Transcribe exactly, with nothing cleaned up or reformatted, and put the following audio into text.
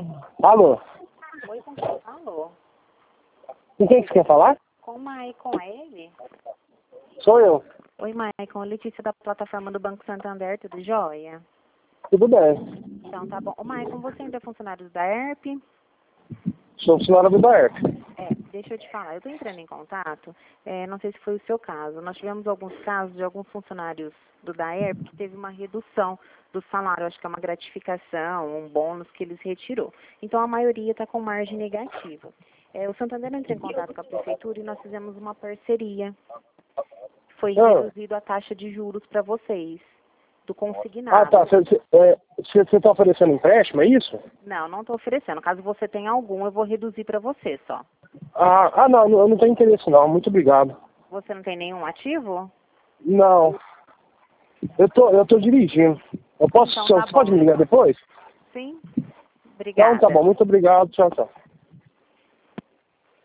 Alô? Oi, com quem falou? Com quem que você quer falar? Com o Maicon, é ele? Sou eu. Oi, Maicon, Letícia da plataforma do Banco Santander, tudo jóia? Tudo bem. Então, tá bom. Ô, Maicon, você ainda é funcionário da E R P? Sou funcionário do D A E R P. É, deixa eu te falar, eu tô entrando em contato, é, não sei se foi o seu caso, nós tivemos alguns casos de alguns funcionários do D A E R P que teve uma redução do salário, acho que é uma gratificação, um bônus que eles retirou. Então, a maioria está com margem negativa. É, o Santander entrou em contato com a prefeitura e nós fizemos uma parceria. Foi Ah, reduzido a taxa de juros para vocês, do ah consignado. tá. Você está oferecendo empréstimo, é isso? Não, não estou oferecendo. Caso você tenha algum, eu vou reduzir para você só. Ah, ah não, eu não tenho interesse não. Muito obrigado. Você não tem nenhum ativo? Não. Eu tô, eu tô dirigindo. Eu posso, Então tá você pode bom. me ligar depois? Sim? Então tá Obrigada. bom. Muito obrigado. Tchau, tchau.